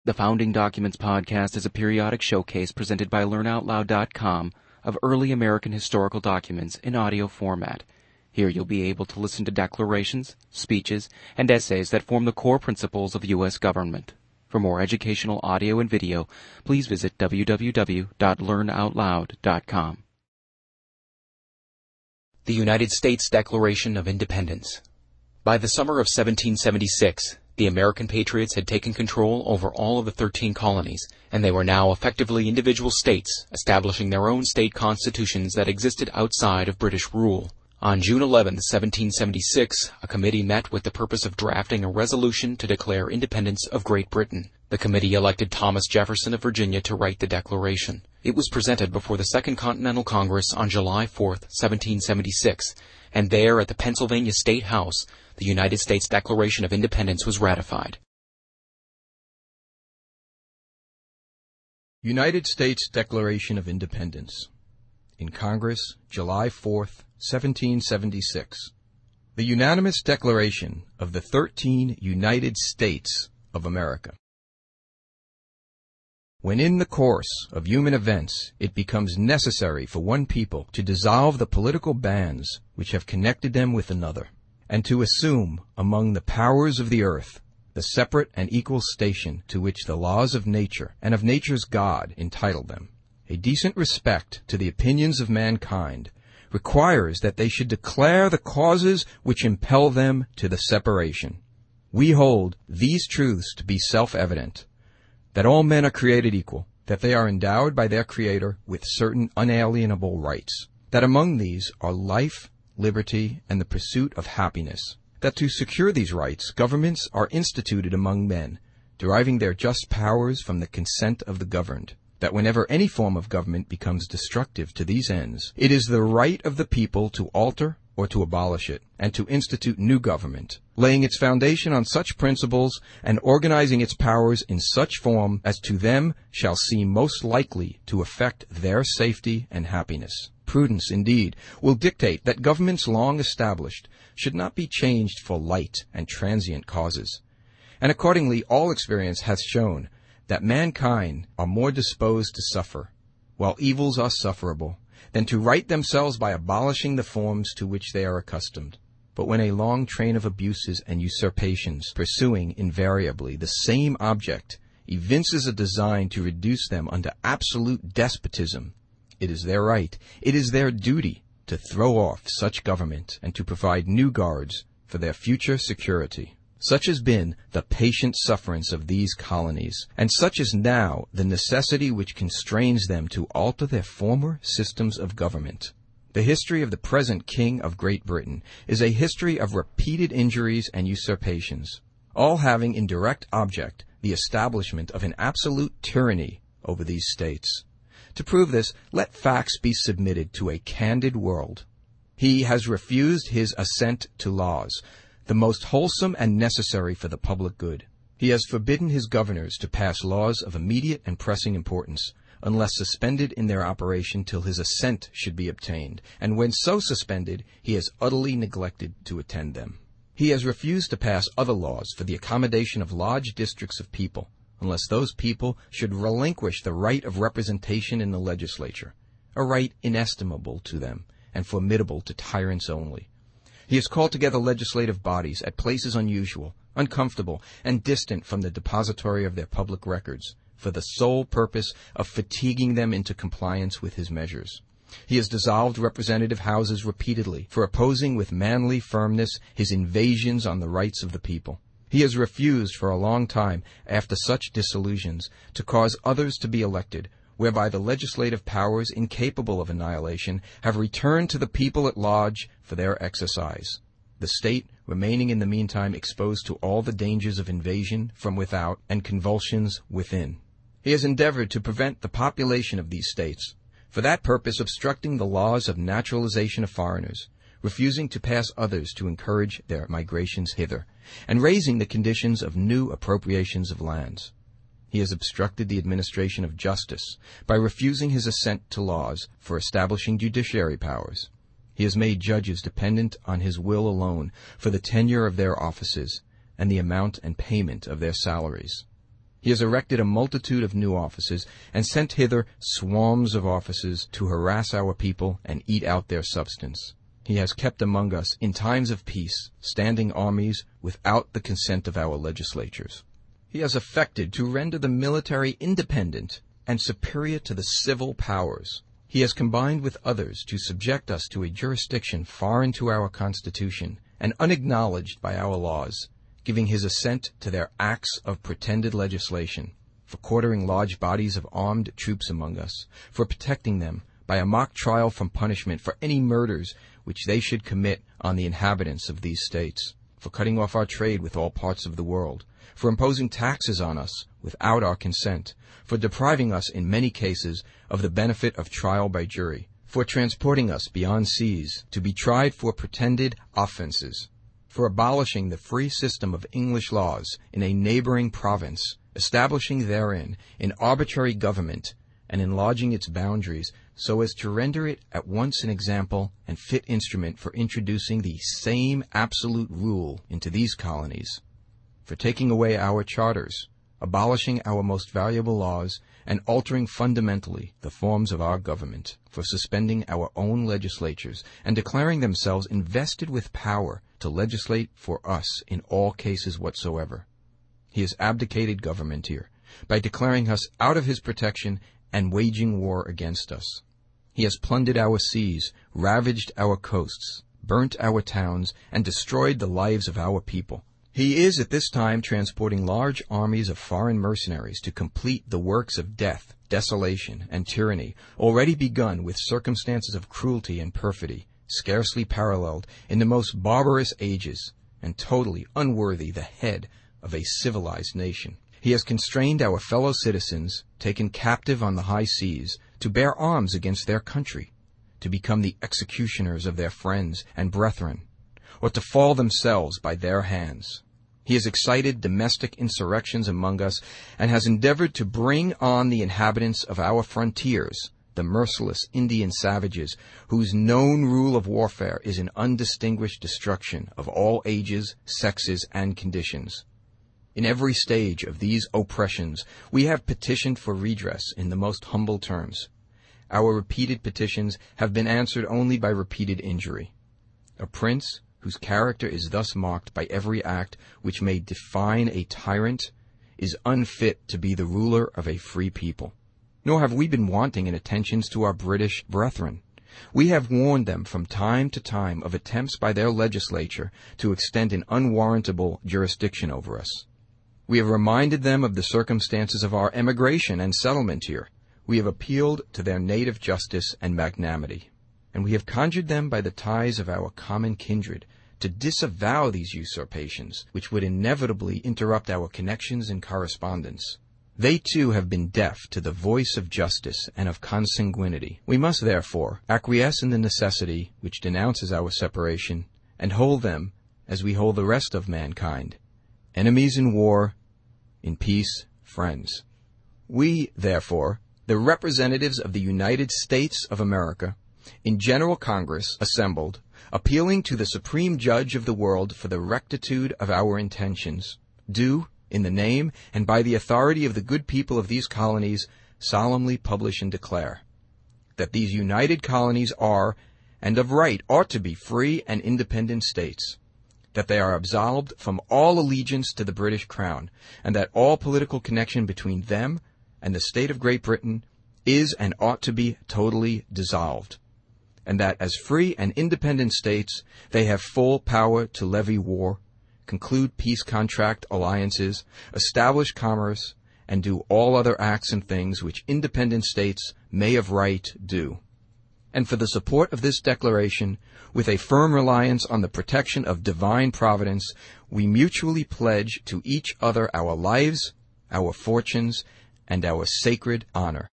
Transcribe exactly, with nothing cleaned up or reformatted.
The Founding Documents podcast is a periodic showcase presented by learn out loud dot com of early American historical documents in audio format. Here you'll be able to listen to declarations, speeches, and essays that form the core principles of U S government. For more educational audio and video, please visit w w w dot learn out loud dot com. The United States Declaration of Independence. By the summer of seventeen seventy-six, the American patriots had taken control over all of the thirteen colonies, and they were now effectively individual states, establishing their own state constitutions that existed outside of British rule. On June eleventh, seventeen seventy-six, a committee met with the purpose of drafting a resolution to declare independence of Great Britain. The committee elected Thomas Jefferson of Virginia to write the declaration. It was presented before the Second Continental Congress on July fourth, seventeen seventy-six, and there at the Pennsylvania State House, the United States Declaration of Independence was ratified. United States Declaration of Independence. In Congress, July fourth, seventeen seventy-six. The unanimous declaration of the thirteen United States of America. When in the course of human events it becomes necessary for one people to dissolve the political bands which have connected them with another, and to assume among the powers of the earth the separate and equal station to which the laws of nature and of nature's God entitle them, a decent respect to the opinions of mankind requires that they should declare the causes which impel them to the separation. We hold these truths to be self-evident, that all men are created equal, that they are endowed by their Creator with certain unalienable rights, that among these are life, liberty, and the pursuit of happiness, that to secure these rights, governments are instituted among men, deriving their just powers from the consent of the governed, that whenever any form of government becomes destructive to these ends, it is the right of the people to alter or to abolish it, and to institute new government, laying its foundation on such principles and organizing its powers in such form as to them shall seem most likely to affect their safety and happiness. Prudence, indeed, will dictate that governments long established should not be changed for light and transient causes. And accordingly, all experience hath shown that mankind are more disposed to suffer, while evils are sufferable, than to right themselves by abolishing the forms to which they are accustomed. But when a long train of abuses and usurpations, pursuing invariably the same object, evinces a design to reduce them under absolute despotism, it is their right, it is their duty, to throw off such government and to provide new guards for their future security. Such has been the patient sufferance of these colonies, and such is now the necessity which constrains them to alter their former systems of government. The history of the present King of Great Britain is a history of repeated injuries and usurpations, all having in direct object the establishment of an absolute tyranny over these states. To prove this, let facts be submitted to a candid world. He has refused his assent to laws, the most wholesome and necessary for the public good. He has forbidden his governors to pass laws of immediate and pressing importance, unless suspended in their operation till his assent should be obtained, and when so suspended, he has utterly neglected to attend them. He has refused to pass other laws for the accommodation of large districts of people, unless those people should relinquish the right of representation in the legislature, a right inestimable to them and formidable to tyrants only. He has called together legislative bodies at places unusual, uncomfortable, and distant from the depository of their public records, for the sole purpose of fatiguing them into compliance with his measures. He has dissolved representative houses repeatedly for opposing with manly firmness his invasions on the rights of the people. He has refused for a long time, after such dissolutions, to cause others to be elected, whereby the legislative powers incapable of annihilation have returned to the people at large for their exercise, the state remaining in the meantime exposed to all the dangers of invasion from without and convulsions within. He has endeavored to prevent the population of these states, for that purpose obstructing the laws of naturalization of foreigners, refusing to pass others to encourage their migrations hither, and raising the conditions of new appropriations of lands. He has obstructed the administration of justice by refusing his assent to laws for establishing judiciary powers. He has made judges dependent on his will alone for the tenure of their offices and the amount and payment of their salaries. He has erected a multitude of new offices, and sent hither swarms of officers to harass our people and eat out their substance. He has kept among us, in times of peace, standing armies without the consent of our legislatures. He has affected to render the military independent and superior to the civil powers. He has combined with others to subject us to a jurisdiction foreign to our Constitution and unacknowledged by our laws, giving his assent to their acts of pretended legislation, for quartering large bodies of armed troops among us, for protecting them by a mock trial from punishment for any murders which they should commit on the inhabitants of these states, for cutting off our trade with all parts of the world, for imposing taxes on us without our consent, for depriving us in many cases of the benefit of trial by jury, for transporting us beyond seas to be tried for pretended offenses, for abolishing the free system of English laws in a neighboring province, establishing therein an arbitrary government, and enlarging its boundaries so as to render it at once an example and fit instrument for introducing the same absolute rule into these colonies, for taking away our charters, abolishing our most valuable laws, and altering fundamentally the forms of our government, for suspending our own legislatures, and declaring themselves invested with power to legislate for us in all cases whatsoever. He has abdicated government here, by declaring us out of his protection and waging war against us. He has plundered our seas, ravaged our coasts, burnt our towns, and destroyed the lives of our people. He is at this time transporting large armies of foreign mercenaries to complete the works of death, desolation, and tyranny, already begun with circumstances of cruelty and perfidy, scarcely paralleled in the most barbarous ages, and totally unworthy the head of a civilized nation. He has constrained our fellow citizens, taken captive on the high seas, to bear arms against their country, to become the executioners of their friends and brethren, or to fall themselves by their hands. He has excited domestic insurrections among us, and has endeavored to bring on the inhabitants of our frontiers, the merciless Indian savages, whose known rule of warfare is an undistinguished destruction of all ages, sexes, and conditions. In every stage of these oppressions, we have petitioned for redress in the most humble terms. Our repeated petitions have been answered only by repeated injury. A prince whose character is thus marked by every act which may define a tyrant is unfit to be the ruler of a free people. Nor have we been wanting in attentions to our British brethren. We have warned them from time to time of attempts by their legislature to extend an unwarrantable jurisdiction over us. We have reminded them of the circumstances of our emigration and settlement here. We have appealed to their native justice and magnanimity, and we have conjured them by the ties of our common kindred to disavow these usurpations, which would inevitably interrupt our connections and correspondence. They too have been deaf to the voice of justice and of consanguinity. We must therefore acquiesce in the necessity which denounces our separation, and hold them, as we hold the rest of mankind, enemies in war, in peace, friends. We, therefore, the representatives of the United States of America, in General Congress assembled, appealing to the Supreme Judge of the world for the rectitude of our intentions, do, in the name and by the authority of the good people of these colonies, solemnly publish and declare that these united colonies are, and of right ought to be, free and independent states, that they are absolved from all allegiance to the British Crown, and that all political connection between them and the state of Great Britain is and ought to be totally dissolved, and that as free and independent states they have full power to levy war, conclude peace contract alliances, establish commerce, and do all other acts and things which independent states may of right do. And for the support of this declaration, with a firm reliance on the protection of divine providence, we mutually pledge to each other our lives, our fortunes, and our sacred honor.